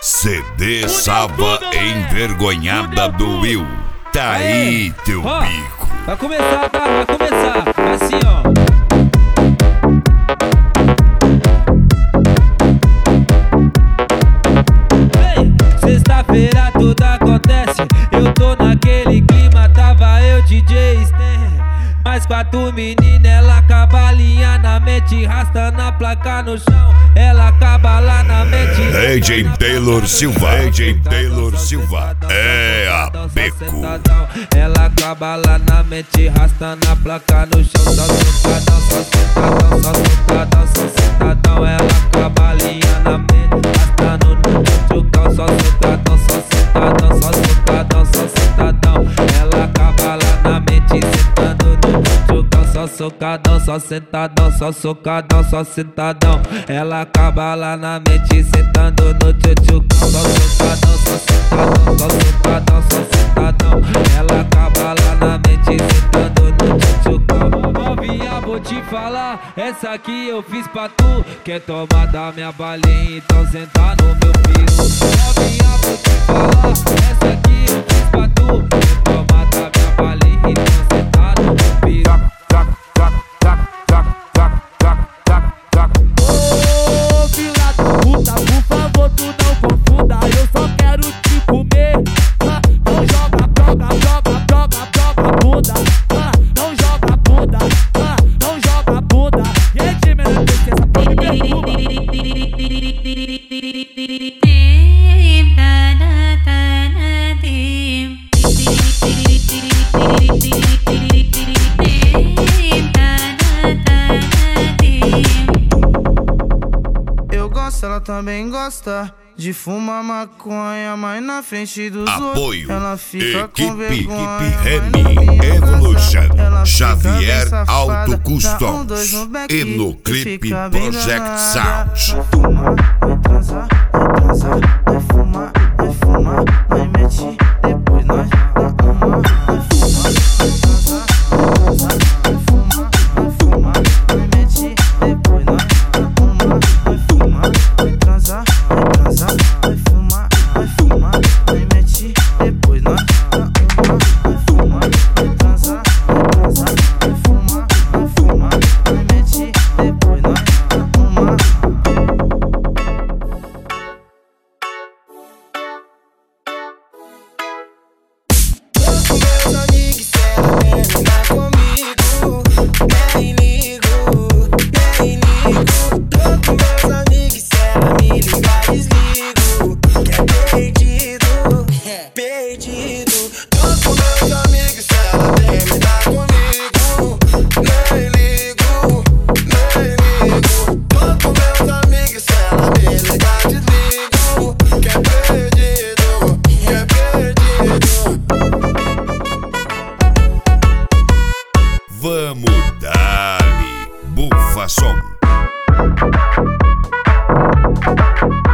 CD Sava Envergonhada do Will. Tá aí teu bico. Vai começar, tá? Vai começar. Assim, ó. Ei, sexta-feira tudo acontece. Eu tô naquele clima, tava eu, DJ Stan. Mais quatro meninas, ela cabalinha na mente, rastando a placa no chão. Ela acaba lá na mente. AJ Taylor Silva, AJ Taylor Silva, é a beco. Ela acaba lá na mente, rastando a placa no chão. Só sentadão, só sentadão, só sentadão, só sentadão. Ela cabalinha na mente, rastando no tchutchucão. Só sentadão, só sentadão, só sentadão, só sentadão. Ela acaba lá na mente, sentando no tchutchucão. Só socadão, só sentadão, só socadão, só sentadão. Ela acaba lá na mente, sentando no tchutchucão. Só socadão, só sentadão, só socadão, só sentadão. Ela acaba lá na mente, sentando no tchutchucão. Novinha, vou te falar, essa aqui eu fiz pra tu. Quer tomar da minha balinha, então senta no meu piso. Novinha, vou te falar, essa aqui eu fiz pra tu. Quer tomar da minha balinha, então senta no meu piso. Ô, filha da puta, por favor, tu não confunda. Eu só quero te comer. Não joga, joga, joga, joga, joga bunda. Não joga bunda, não joga bunda. E aí, time, não tem essa porra de perfume. Ela também gosta de fumar maconha, mas na frente dos Apoio, outros ela fica com equipe vergonha. Remy Evolution, Ela Xavier fica bem Auto safada, dá Customs dois no back e no clipe fica bem Project danada. Sound. Vai fumar, vai transar, vai fumar, vai mete, depois nós dá uma. Vai fumar, vai transar, vai fumar, vai mete, depois nós dá uma. Vai fumar, vai transar, vai fumar, vai mete, depois nós dá uma. Vai fumar, vai transar, vai fumar, vai mete, depois nós dá uma. Meus amigos, se ela terminar comigo, nem ligo, nem ligo. Tô com meus amigos, se ela me ligar, desligo. Que é perdido, perdido. Tô com meus amigos, se ela terminar comigo, nem ligo, nem ligo. Tô com meus amigos, se ela me ligar, desligo. Que é perdido, que é perdido. Vamos dar-lhe bufa som.